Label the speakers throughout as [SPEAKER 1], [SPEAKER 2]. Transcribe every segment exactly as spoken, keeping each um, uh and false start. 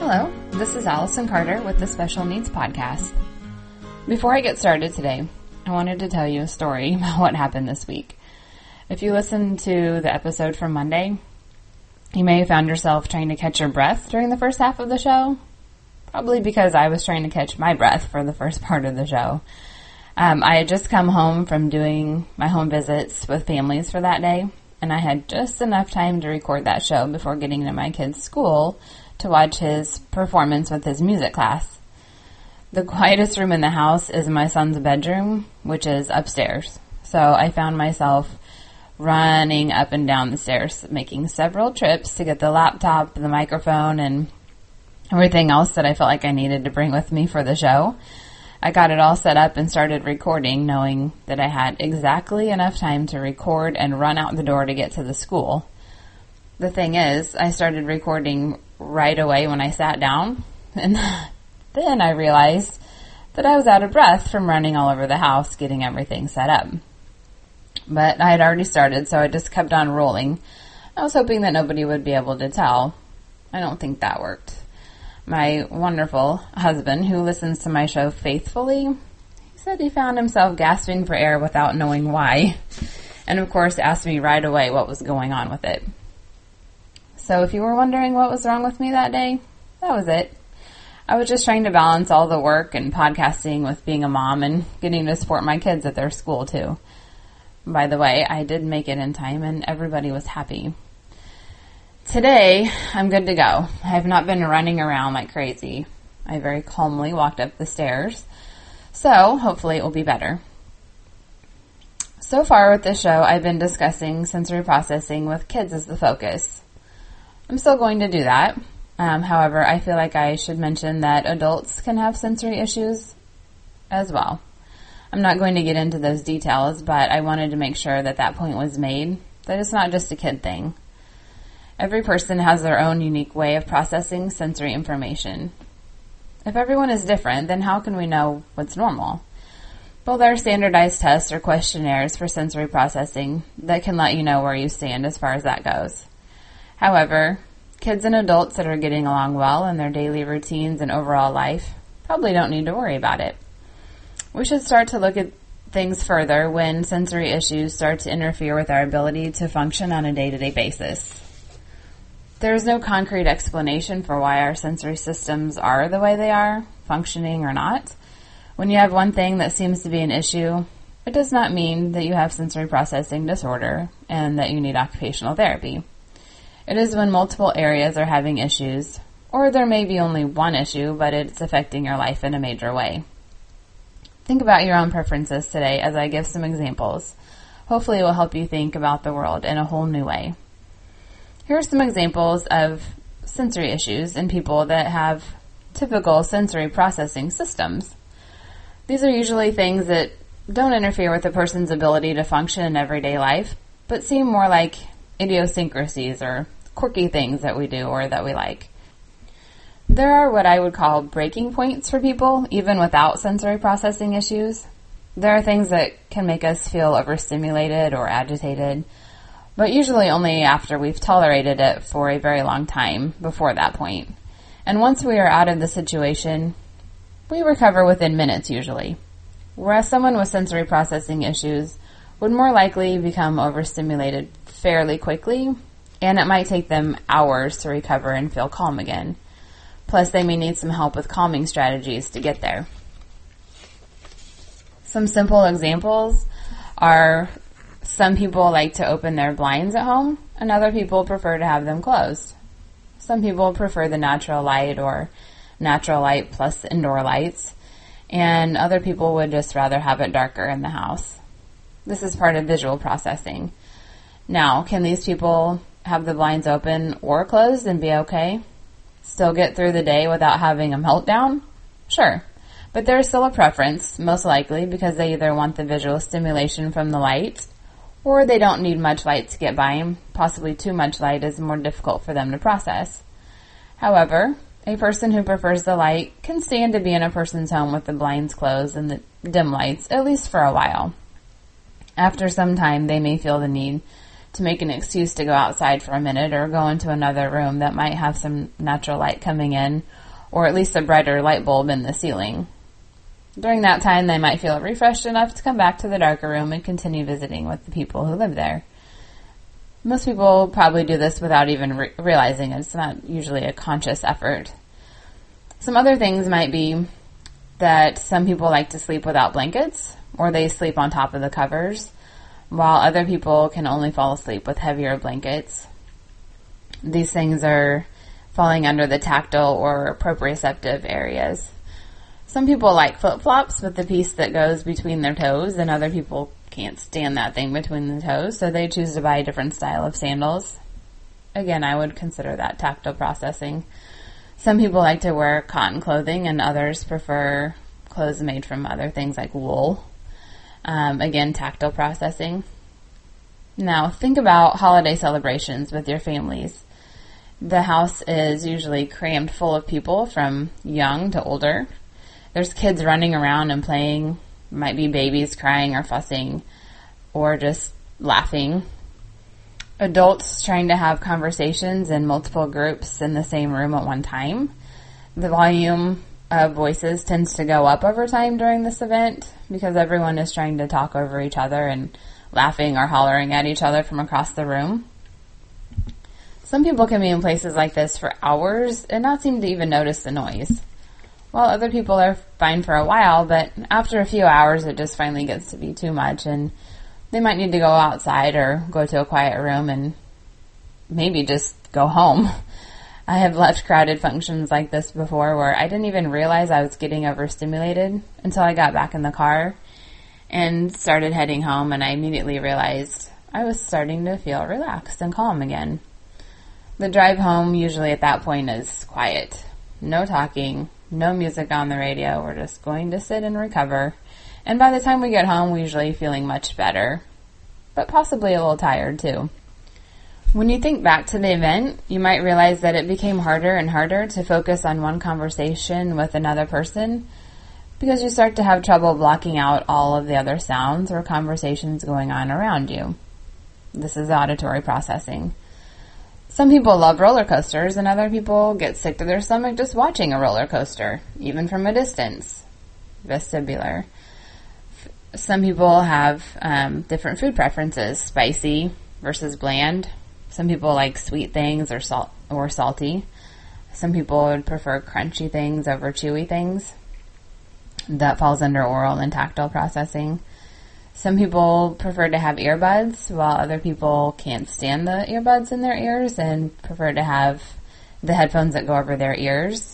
[SPEAKER 1] Hello, this is Allison Carter with the Special Needs Podcast. Before I get started today, I wanted to tell you a story about what happened this week. If you listened to the episode from Monday, you may have found yourself trying to catch your breath during the first half of the show. Probably because I was trying to catch my breath for the first part of the show. Um, I had just come home from doing my home visits with families for that day, and I had just enough time to record that show before getting to my kid's school to watch his performance with his music class. The quietest room in the house is my son's bedroom, which is upstairs. So I found myself running up and down the stairs, making several trips to get the laptop, the microphone, and everything else that I felt like I needed to bring with me for the show. I got it all set up and started recording, knowing that I had exactly enough time to record and run out the door to get to the school. The thing is, I started recording right away when I sat down, and then I realized that I was out of breath from running all over the house getting everything set up. But I had already started, so I just kept on rolling. I was hoping that nobody would be able to tell. I don't think that worked. My wonderful husband, who listens to my show faithfully, he said he found himself gasping for air without knowing why, and of course asked me right away what was going on with it. So if you were wondering what was wrong with me that day, that was it. I was just trying to balance all the work and podcasting with being a mom and getting to support my kids at their school too. By the way, I did make it in time and everybody was happy. Today, I'm good to go. I have not been running around like crazy. I very calmly walked up the stairs, so hopefully it will be better. So far with this show, I've been discussing sensory processing with kids as the focus. I'm still going to do that. Um, however, I feel like I should mention that adults can have sensory issues as well. I'm not going to get into those details, but I wanted to make sure that that point was made, that it's not just a kid thing. Every person has their own unique way of processing sensory information. If everyone is different, then how can we know what's normal? Well, there are standardized tests or questionnaires for sensory processing that can let you know where you stand as far as that goes. However, kids and adults that are getting along well in their daily routines and overall life probably don't need to worry about it. We should start to look at things further when sensory issues start to interfere with our ability to function on a day-to-day basis. There is no concrete explanation for why our sensory systems are the way they are, functioning or not. When you have one thing that seems to be an issue, it does not mean that you have sensory processing disorder and that you need occupational therapy. It is when multiple areas are having issues, or there may be only one issue, but it's affecting your life in a major way. Think about your own preferences today as I give some examples. Hopefully it will help you think about the world in a whole new way. Here are some examples of sensory issues in people that have typical sensory processing systems. These are usually things that don't interfere with a person's ability to function in everyday life, but seem more like idiosyncrasies or quirky things that we do or that we like. There are what I would call breaking points for people, even without sensory processing issues. There are things that can make us feel overstimulated or agitated, but usually only after we've tolerated it for a very long time before that point. And once we are out of the situation, we recover within minutes usually. Whereas someone with sensory processing issues would more likely become overstimulated fairly quickly, and it might take them hours to recover and feel calm again. Plus, they may need some help with calming strategies to get there. Some simple examples are some people like to open their blinds at home, and other people prefer to have them closed. Some people prefer the natural light or natural light plus indoor lights, and other people would just rather have it darker in the house. This is part of visual processing. Now, can these people have the blinds open or closed and be okay? Still get through the day without having a meltdown? Sure. But there is still a preference, most likely, because they either want the visual stimulation from the light, or they don't need much light to get by them. Possibly too much light is more difficult for them to process. However, a person who prefers the light can stand to be in a person's home with the blinds closed and the dim lights, at least for a while. After some time, they may feel the need to make an excuse to go outside for a minute or go into another room that might have some natural light coming in, or at least a brighter light bulb in the ceiling. During that time, they might feel refreshed enough to come back to the darker room and continue visiting with the people who live there. Most people probably do this without even re- realizing it. It's not usually a conscious effort. Some other things might be that some people like to sleep without blankets, or they sleep on top of the covers, while other people can only fall asleep with heavier blankets. These things are falling under the tactile or proprioceptive areas. Some people like flip-flops with the piece that goes between their toes, and other people can't stand that thing between the toes, so they choose to buy a different style of sandals. Again, I would consider that tactile processing. Some people like to wear cotton clothing, and others prefer clothes made from other things like wool. Um, again, tactile processing. Now, think about holiday celebrations with your families. The house is usually crammed full of people from young to older. There's kids running around and playing. Might be babies crying or fussing or just laughing. Adults trying to have conversations in multiple groups in the same room at one time. The volume of voices tends to go up over time during this event because everyone is trying to talk over each other and laughing or hollering at each other from across the room. Some people can be in places like this for hours and not seem to even notice the noise, while other people are fine for a while, but after a few hours it just finally gets to be too much and they might need to go outside or go to a quiet room and maybe just go home. I have left crowded functions like this before where I didn't even realize I was getting overstimulated until I got back in the car and started heading home, and I immediately realized I was starting to feel relaxed and calm again. The drive home usually at that point is quiet. No talking, no music on the radio. We're just going to sit and recover. And by the time we get home, we're usually feeling much better, but possibly a little tired too. When you think back to the event, you might realize that it became harder and harder to focus on one conversation with another person because you start to have trouble blocking out all of the other sounds or conversations going on around you. This is auditory processing. Some people love roller coasters, and other people get sick to their stomach just watching a roller coaster, even from a distance. Vestibular. Some people have um, different food preferences, spicy versus bland. Some people like sweet things or salt or salty. Some people would prefer crunchy things over chewy things. That falls under oral and tactile processing. Some people prefer to have earbuds, while other people can't stand the earbuds in their ears and prefer to have the headphones that go over their ears.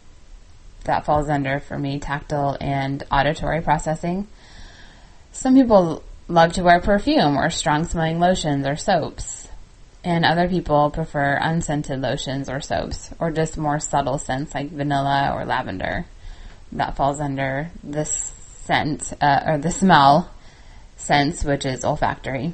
[SPEAKER 1] That falls under, for me, tactile and auditory processing. Some people love to wear perfume or strong-smelling lotions or soaps, and other people prefer unscented lotions or soaps, or just more subtle scents like vanilla or lavender. That falls under the scent, uh, or the smell sense, which is olfactory.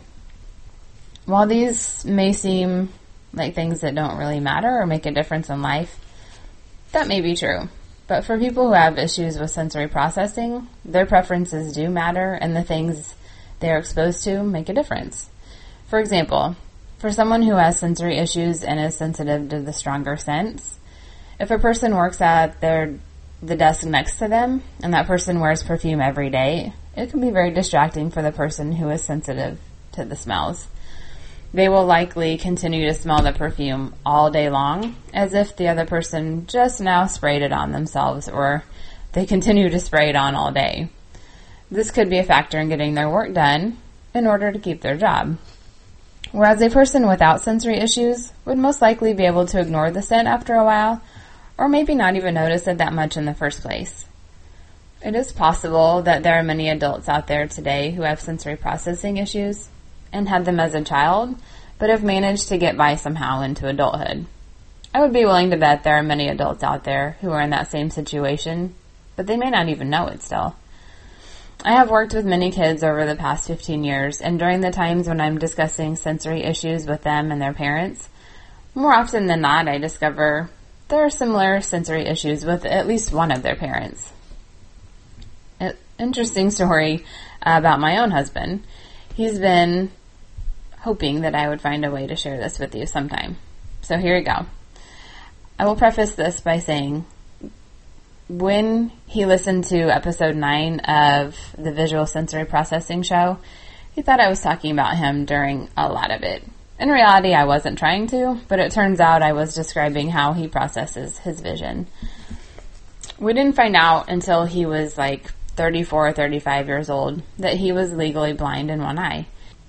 [SPEAKER 1] While these may seem like things that don't really matter or make a difference in life, that may be true. But for people who have issues with sensory processing, their preferences do matter, and the things they're exposed to make a difference. For example, for someone who has sensory issues and is sensitive to the stronger scents, if a person works at their the desk next to them and that person wears perfume every day, it can be very distracting for the person who is sensitive to the smells. They will likely continue to smell the perfume all day long, as if the other person just now sprayed it on themselves, or they continue to spray it on all day. This could be a factor in getting their work done in order to keep their job. Whereas a person without sensory issues would most likely be able to ignore the scent after a while, or maybe not even notice it that much in the first place. It is possible that there are many adults out there today who have sensory processing issues and had them as a child, but have managed to get by somehow into adulthood. I would be willing to bet there are many adults out there who are in that same situation, but they may not even know it still. I have worked with many kids over the past fifteen years, and during the times when I'm discussing sensory issues with them and their parents, more often than not, I discover there are similar sensory issues with at least one of their parents. An interesting story about my own husband. He's been hoping that I would find a way to share this with you sometime. So here we go. I will preface this by saying, when he listened to episode nine of the Visual Sensory Processing show, he thought I was talking about him during a lot of it. In reality, I wasn't trying to, but it turns out I was describing how he processes his vision. We didn't find out until he was like thirty-four or thirty-five years old that he was legally blind in one eye.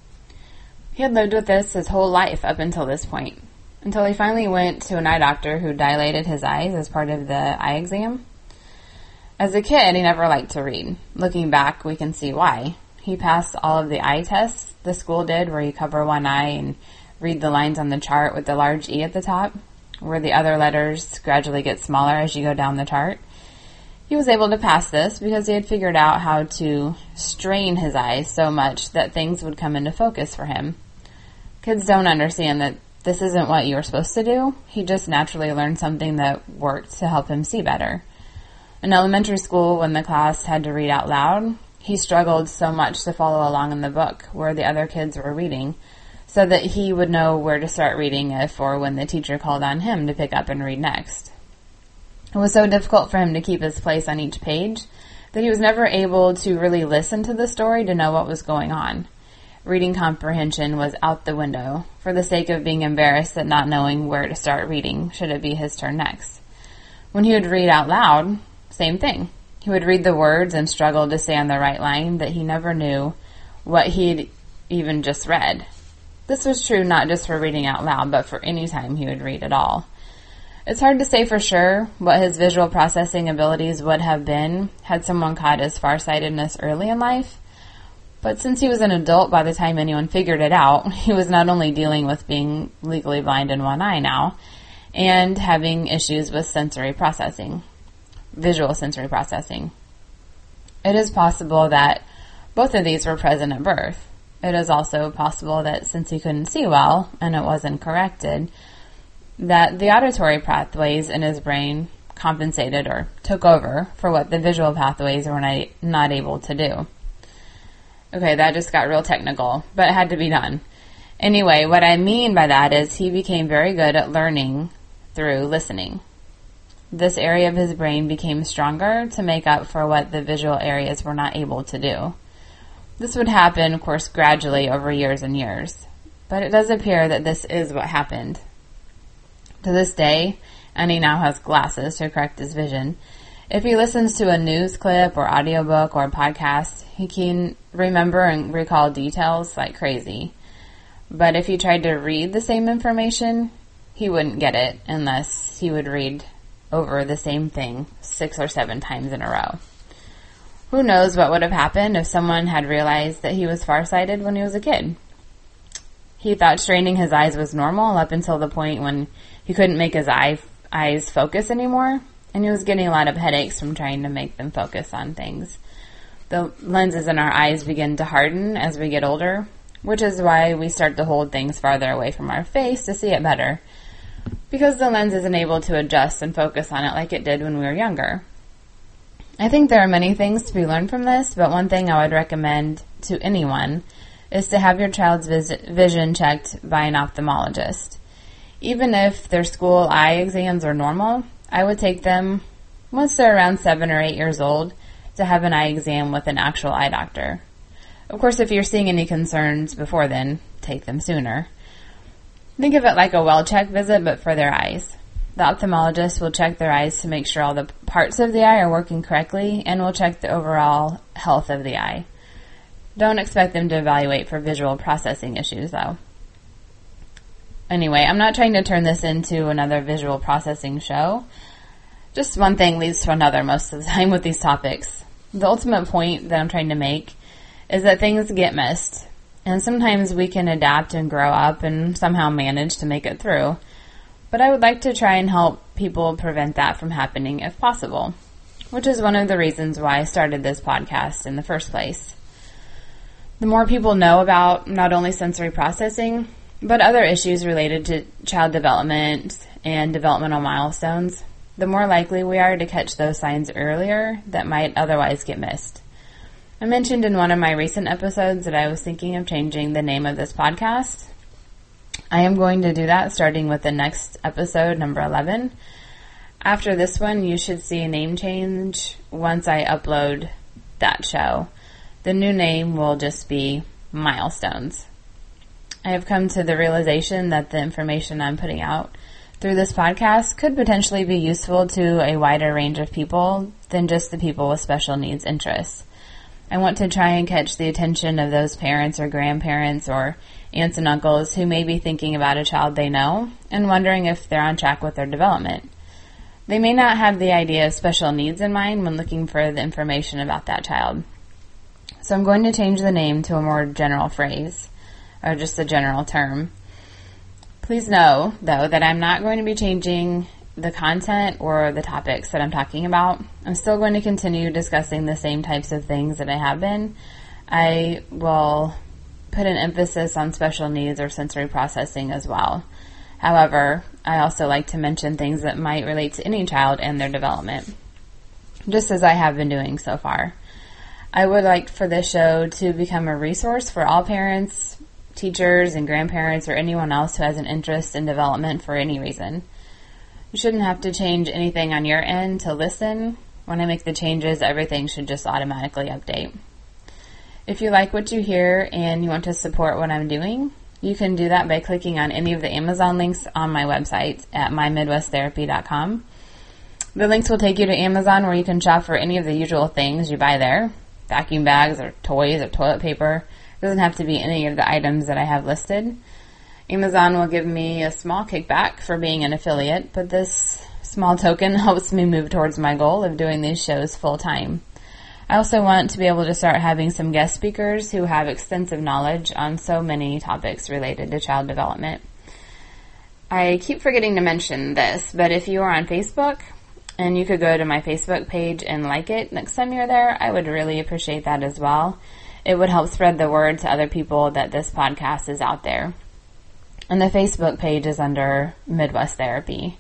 [SPEAKER 1] He had lived with this his whole life up until this point, until he finally went to an eye doctor who dilated his eyes as part of the eye exam. As a kid, he never liked to read. Looking back, we can see why. He passed all of the eye tests the school did, where you cover one eye and read the lines on the chart with the large E at the top, where the other letters gradually get smaller as you go down the chart. He was able to pass this because he had figured out how to strain his eyes so much that things would come into focus for him. Kids don't understand that this isn't what you were supposed to do. He just naturally learned something that worked to help him see better. In elementary school, when the class had to read out loud, he struggled so much to follow along in the book where the other kids were reading, so that he would know where to start reading if or when the teacher called on him to pick up and read next. It was so difficult for him to keep his place on each page that he was never able to really listen to the story to know what was going on. Reading comprehension was out the window for the sake of being embarrassed at not knowing where to start reading should it be his turn next. When he would read out loud, same thing. He would read the words and struggle to stay on the right line that he never knew what he'd even just read. This was true not just for reading out loud, but for any time he would read at all. It's hard to say for sure what his visual processing abilities would have been had someone caught his farsightedness early in life, but since he was an adult by the time anyone figured it out, he was not only dealing with being legally blind in one eye now, and having issues with sensory processing, visual sensory processing. It is possible that both of these were present at birth. It is also possible that since he couldn't see well, and it wasn't corrected, that the auditory pathways in his brain compensated or took over for what the visual pathways were not, not able to do. Okay, that just got real technical, but it had to be done. Anyway, what I mean by that is he became very good at learning through listening. This area of his brain became stronger to make up for what the visual areas were not able to do. This would happen, of course, gradually over years and years, but it does appear that this is what happened. To this day, and he now has glasses to correct his vision, if he listens to a news clip or audiobook or podcast, he can remember and recall details like crazy. But if he tried to read the same information, he wouldn't get it unless he would read over the same thing six or seven times in a row. Who knows what would have happened if someone had realized that he was farsighted when he was a kid. He thought straining his eyes was normal up until the point when he couldn't make his eye, eyes focus anymore, and he was getting a lot of headaches from trying to make them focus on things. The lenses in our eyes begin to harden as we get older, which is why we start to hold things farther away from our face to see it better, because the lens isn't able to adjust and focus on it like it did when we were younger. I think there are many things to be learned from this, but one thing I would recommend to anyone is to have your child's vis- vision checked by an ophthalmologist. Even if their school eye exams are normal, I would take them once they're around seven or eight years old to have an eye exam with an actual eye doctor. Of course, if you're seeing any concerns before then, take them sooner. Think of it like a well-checked visit, but for their eyes. The ophthalmologist will check their eyes to make sure all the parts of the eye are working correctly, and will check the overall health of the eye. Don't expect them to evaluate for visual processing issues, though. Anyway, I'm not trying to turn this into another visual processing show. Just one thing leads to another most of the time with these topics. The ultimate point that I'm trying to make is that things get missed, and sometimes we can adapt and grow up and somehow manage to make it through. But I would like to try and help people prevent that from happening if possible, which is one of the reasons why I started this podcast in the first place. The more people know about not only sensory processing, but other issues related to child development and developmental milestones, the more likely we are to catch those signs earlier that might otherwise get missed. I mentioned in one of my recent episodes that I was thinking of changing the name of this podcast. I am going to do that starting with the next episode, number eleven. After this one, you should see a name change once I upload that show. The new name will just be Milestones. I have come to the realization that the information I'm putting out through this podcast could potentially be useful to a wider range of people than just the people with special needs interests. I want to try and catch the attention of those parents or grandparents or aunts and uncles who may be thinking about a child they know and wondering if they're on track with their development. They may not have the idea of special needs in mind when looking for the information about that child. So I'm going to change the name to a more general phrase, or just a general term. Please know, though, that I'm not going to be changing the content or the topics that I'm talking about. I'm still going to continue discussing the same types of things that I have been. I will put an emphasis on special needs or sensory processing as well. However, I also like to mention things that might relate to any child and their development, just as I have been doing so far. I would like for this show to become a resource for all parents, teachers, and grandparents, or anyone else who has an interest in development for any reason. You shouldn't have to change anything on your end to listen. When I make the changes, everything should just automatically update. If you like what you hear and you want to support what I'm doing, you can do that by clicking on any of the Amazon links on my website at my midwest therapy dot com. The links will take you to Amazon, where you can shop for any of the usual things you buy there, vacuum bags or toys or toilet paper. It doesn't have to be any of the items that I have listed. Amazon will give me a small kickback for being an affiliate, but this small token helps me move towards my goal of doing these shows full time. I also want to be able to start having some guest speakers who have extensive knowledge on so many topics related to child development. I keep forgetting to mention this, but if you are on Facebook and you could go to my Facebook page and like it next time you're there, I would really appreciate that as well. It would help spread the word to other people that this podcast is out there. And the Facebook page is under Midwest Therapy.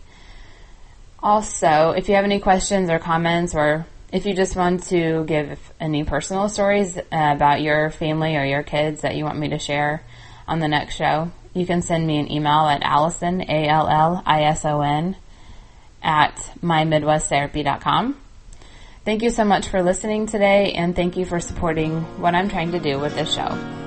[SPEAKER 1] Also, if you have any questions or comments, or if you just want to give any personal stories uh, about your family or your kids that you want me to share on the next show, you can send me an email at Allison, A L L I S O N, at my midwest therapy dot com. Thank you so much for listening today, and thank you for supporting what I'm trying to do with this show.